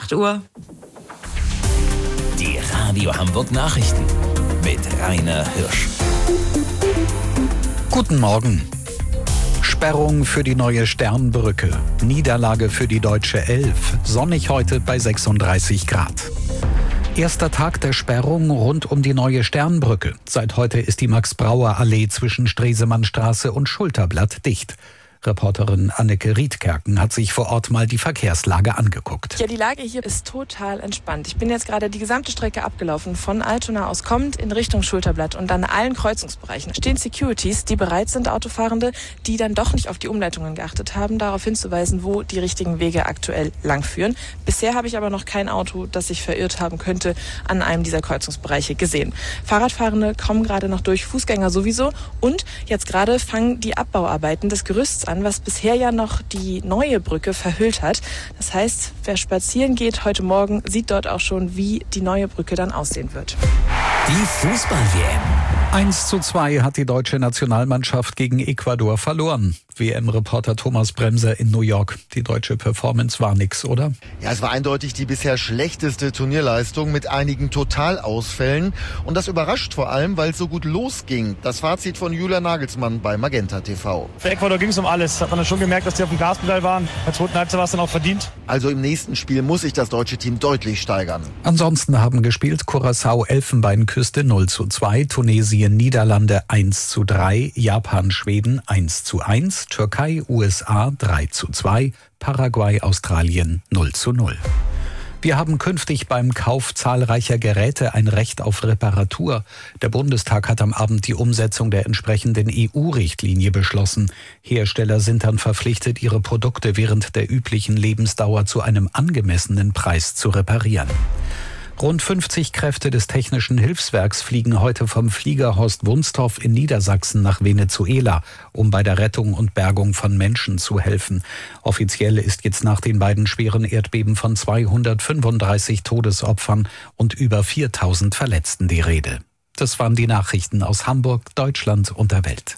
8 Uhr. Die Radio Hamburg Nachrichten mit Rainer Hirsch. Guten Morgen. Sperrung für die neue Sternbrücke. Niederlage für die Deutsche Elf. Sonnig heute bei 36 Grad. Erster Tag der Sperrung rund um die neue Sternbrücke. Seit heute ist die Max-Brauer-Allee zwischen Stresemannstraße und Schulterblatt dicht. Reporterin Anneke Riedkerken hat sich vor Ort mal die Verkehrslage angeguckt. Ja, die Lage hier ist total entspannt. Ich bin jetzt gerade die gesamte Strecke abgelaufen, von Altona aus kommend in Richtung Schulterblatt, und an allen Kreuzungsbereichen stehen Securities, die bereit sind, Autofahrende, die dann doch nicht auf die Umleitungen geachtet haben, darauf hinzuweisen, wo die richtigen Wege aktuell langführen. Bisher habe ich aber noch kein Auto, das sich verirrt haben könnte, an einem dieser Kreuzungsbereiche gesehen. Fahrradfahrende kommen gerade noch durch, Fußgänger sowieso, und jetzt gerade fangen die Abbauarbeiten des Gerüsts an, was bisher ja noch die neue Brücke verhüllt hat. Das heißt, wer spazieren geht heute Morgen, sieht dort auch schon, wie die neue Brücke dann aussehen wird. Die Fußball-WM. 1:2 hat die deutsche Nationalmannschaft gegen Ecuador verloren. WM-Reporter Thomas Bremser in New York. Die deutsche Performance war nix, oder? Ja, es war eindeutig die bisher schlechteste Turnierleistung mit einigen Totalausfällen. Und das überrascht vor allem, weil es so gut losging. Das Fazit von Julian Nagelsmann bei Magenta TV. Für Ecuador ging es um alles. Hat man dann schon gemerkt, dass die auf dem Gaspedal waren. In der zweiten Halbzeit war es dann auch verdient. Also im nächsten Spiel muss sich das deutsche Team deutlich steigern. Ansonsten haben gespielt Curaçao Elfenbeinküste 0:2, Tunesien Niederlande 1:3, Japan Schweden 1:1, Türkei USA 3:2, Paraguay Australien 0:0. Wir haben künftig beim Kauf zahlreicher Geräte ein Recht auf Reparatur. Der Bundestag hat am Abend die Umsetzung der entsprechenden EU-Richtlinie beschlossen. Hersteller sind dann verpflichtet, ihre Produkte während der üblichen Lebensdauer zu einem angemessenen Preis zu reparieren. Rund 50 Kräfte des Technischen Hilfswerks fliegen heute vom Flieger Horst Wunstorf in Niedersachsen nach Venezuela, um bei der Rettung und Bergung von Menschen zu helfen. Offiziell ist jetzt nach den beiden schweren Erdbeben von 235 Todesopfern und über 4000 Verletzten die Rede. Das waren die Nachrichten aus Hamburg, Deutschland und der Welt.